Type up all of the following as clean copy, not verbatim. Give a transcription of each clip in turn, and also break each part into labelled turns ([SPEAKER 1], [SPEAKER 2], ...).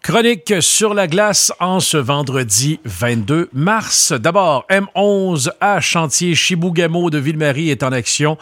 [SPEAKER 1] Chronique sur la glace en ce vendredi 22 mars. D'abord, M11 à Chantier Chibougamau de Ville-Marie était en action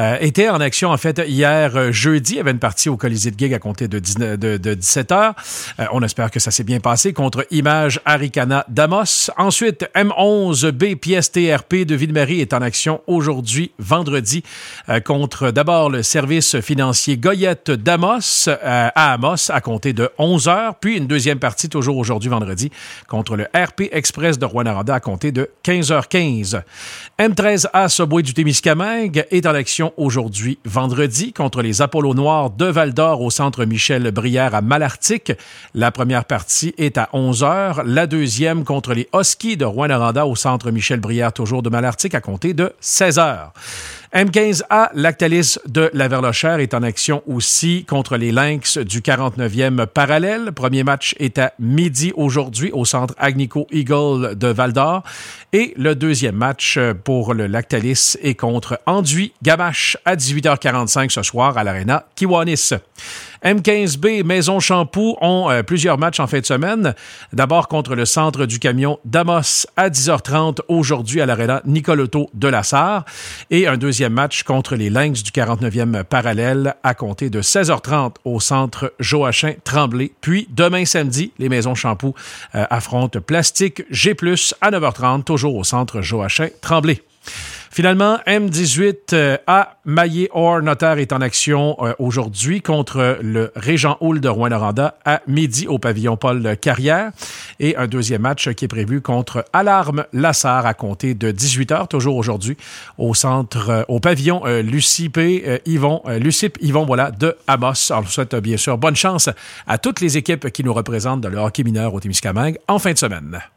[SPEAKER 1] en fait hier jeudi. Il y avait une partie au Colisée de Gig à compter de 17h. On espère que ça s'est bien passé contre Image Arikana d'Amos. Ensuite, M11B pièce TRP de Ville-Marie est en action aujourd'hui vendredi contre d'abord le service financier Goyette d'Amos à Amos à compter de 11h. Puis une deuxième partie, toujours aujourd'hui, vendredi, contre le RP Express de Rouyn-Noranda à compter de 15h15. M13A Subway du Témiscamingue est en action aujourd'hui, vendredi, contre les Apollos Noirs de Val-d'Or au centre Michel-Brière à Malartic. La première partie est à 11h. La deuxième contre les Huskies de Rouyn-Noranda au centre Michel-Brière, toujours de Malartic, à compter de 16h. M15A, Lactalis de la Verlochère est en action aussi contre les Lynx du 49e parallèle. Premier match est à midi aujourd'hui au centre Agnico Eagle de Val-d'Or. Et le deuxième match pour le Lactalis est contre Enduit Gamache à 18h45 ce soir à l'Arena Kiwanis. M15B, Maison Champoux ont plusieurs matchs en fin de semaine. D'abord contre le centre du camion d'Amos à 10h30 aujourd'hui à l'Arena Nicoloto de la Sarre. Et un deuxième match contre les Lynx du 49e parallèle à compter de 16h30 au centre Joachim Tremblay. Puis demain samedi, les Maisons Champoux affrontent Plastique G+, à 9h30, toujours au centre Joachim Tremblay. Finalement, M18 à Maillé-Or Notaire est en action aujourd'hui contre le Régent Houle de Rouyn-Noranda à midi au pavillon Paul Carrière. Et un deuxième match qui est prévu contre Alarme Lassar à compter de 18h, toujours aujourd'hui, au pavillon Lucipe Yvon de Amos. On souhaite bien sûr bonne chance à toutes les équipes qui nous représentent dans le hockey mineur au Témiscamingue en fin de semaine.